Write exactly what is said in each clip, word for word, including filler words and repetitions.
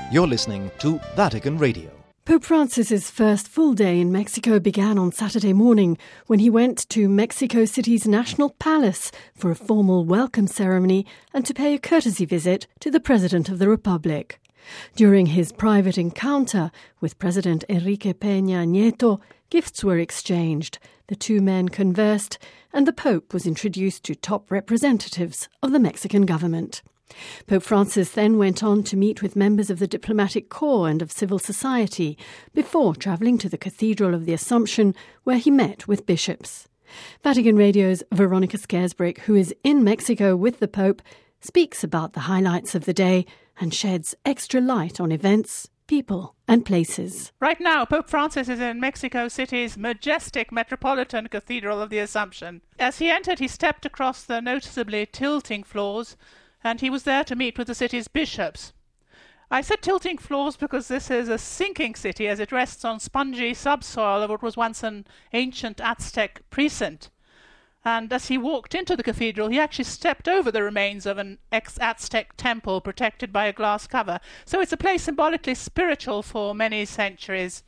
You're listening to Vatican Radio. Pope Francis's first full day in Mexico began on Saturday morning when he went to Mexico City's National Palace for a formal welcome ceremony and to pay a courtesy visit to the President of the Republic. During his private encounter with President Enrique Peña Nieto, gifts were exchanged, the two men conversed, and the Pope was introduced to top representatives of the Mexican government. Pope Francis then went on to meet with members of the diplomatic corps and of civil society before travelling to the Cathedral of the Assumption, where he met with bishops. Vatican Radio's Veronica Scaresbrick, who is in Mexico with the Pope, speaks about the highlights of the day and sheds extra light on events, people and places. Right now, Pope Francis is in Mexico City's majestic Metropolitan Cathedral of the Assumption. As he entered, he stepped across the noticeably tilting floors, and he was there to meet with the city's bishops. I said tilting floors because this is a sinking city as it rests on spongy subsoil of what was once an ancient Aztec precinct. And as he walked into the cathedral, he actually stepped over the remains of an ex-Aztec temple protected by a glass cover. So it's a place symbolically spiritual for many centuries.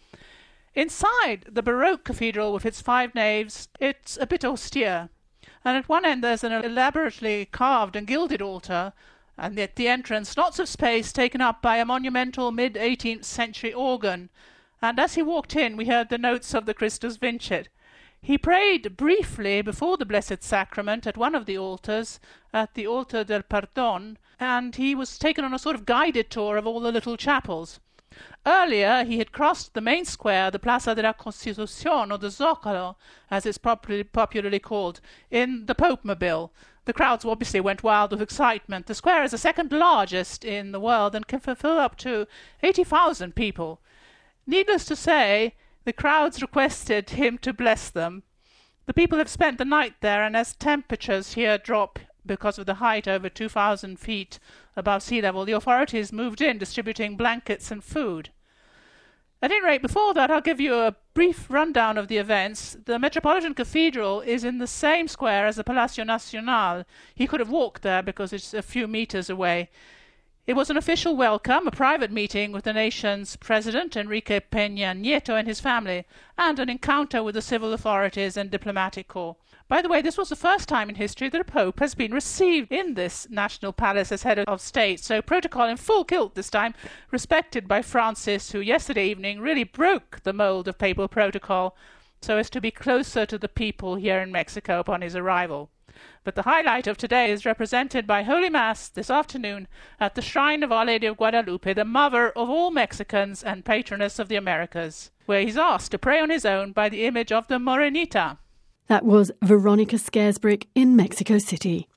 Inside the Baroque cathedral with its five naves, it's a bit austere. And at one end there's an elaborately carved and gilded altar, and at the entrance lots of space taken up by a monumental mid-eighteenth century organ. And as he walked in, we heard the notes of the Christus Vincit. He prayed briefly before the Blessed Sacrament at one of the altars, at the Altar del Perdón, and he was taken on a sort of guided tour of all the little chapels. Earlier, he had crossed the main square, the Plaza de la Constitución, or the Zócalo, as it's popularly, popularly called, in the Pope-mobile. The crowds obviously went wild with excitement. The square is the second largest in the world and can fulfill up to eighty thousand people. Needless to say, the crowds requested him to bless them. The people have spent the night there, and as temperatures here drop because of the height over two thousand feet above sea level, the authorities moved in distributing blankets and food. At any rate, before that, I'll give you a brief rundown of the events. The Metropolitan Cathedral is in the same square as the Palacio Nacional. He could have walked there because it's a few meters away. It was an official welcome, a private meeting with the nation's president, Enrique Peña Nieto, and his family, and an encounter with the civil authorities and diplomatic corps. By the way, this was the first time in history that a pope has been received in this national palace as head of state, so protocol in full kilt this time, respected by Francis, who yesterday evening really broke the mold of papal protocol so as to be closer to the people here in Mexico upon his arrival. But the highlight of today is represented by Holy Mass this afternoon at the shrine of Our Lady of Guadalupe, the mother of all Mexicans and patroness of the Americas, where he's asked to pray on his own by the image of the Morenita. That was Veronica Scaresbrick in Mexico City.